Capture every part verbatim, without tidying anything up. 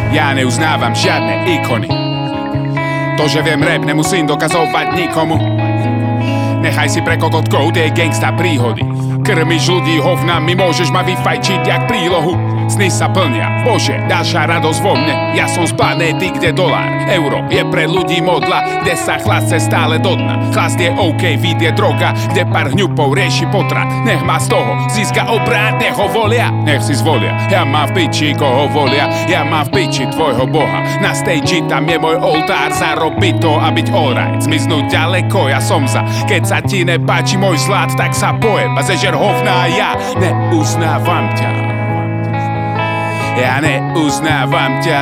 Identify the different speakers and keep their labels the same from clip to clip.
Speaker 1: Ja neuznávam žiadne ikony. To, že viem rap, nemusím dokazovať nikomu. Nechaj si pre kokotkov tie gangsta príhody. Krmiš ľudí hovnami, môžeš ma vyfajčiť jak prílohu. Sny sa plnia, bože, ďalšia radosť vo mne. Ja som z planéty, kde dolár, euro je pre ľudí modla, kde sa chlast chce stále do dna. Chlast je OK, vid je droga, kde pár hňupov rieši potrat. Nech má z toho získa obrát, nech ho volia, nech si zvolia. Ja mám v piči, koho volia, ja mám v piči tvojho boha. Na stage tam je môj oltár, zarobiť to a byť alright. Zmiznúť ďaleko, ja som za. Keď sa ti nepáči môj zlát, tak sa pojem a zežer hovná, ja neuznávam ťa. Ja neuznávam ťa,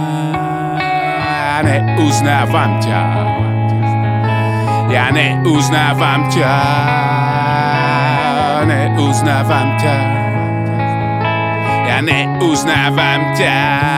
Speaker 1: ja neuznávam ťa, ja neuznávam ťa, neuznávam ťa, ja neuznávam ťa,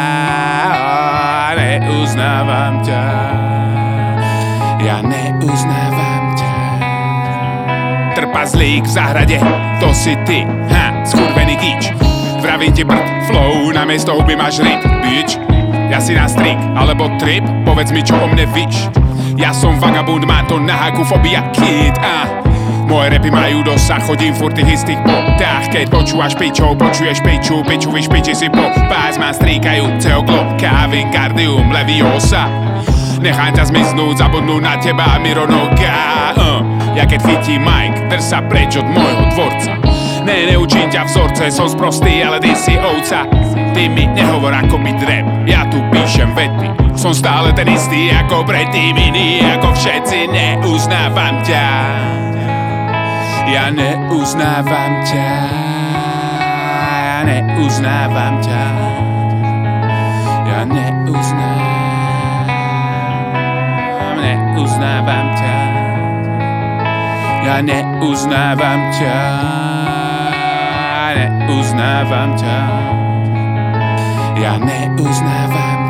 Speaker 1: neuznávam ťa, ja neuznávam ťa. Trpazlík v záhrade, to si ty, ha, skurvený gíč. Vravím ti brd, flow, namiesto huby máš ryb, bitch. Ja si na strik, alebo trip, povedz mi čo o mne víš. Ja som vagabund, má to na haku fobia kid, ah. Moje repy majú dosah, chodím furt tých istých potách. Keď počúvaš pičov, počuješ piču, piču víš piči si po pás. Má stríkajúceho globka, Wingardium Leviosa. Nechám ťa zmiznúť, zabudnú na teba Mironoga, uh. Ja keď chytím Mike, drž sa preč od môjho dvorca. Ne, neučím ťa vzorce, som sprostý, ale ty si ovca. Ty mi nehovor ako byť rap, ja tu píšem vety. Som stále ten istý ako predtým, iný ako všetci. Neuznávam ťa, ja neuznávam ťa, ja neuznávam ťa, ja neuznávam, neuznávam ťa, ja neuznávam ťa, neuznávam ťa, ja neuznávam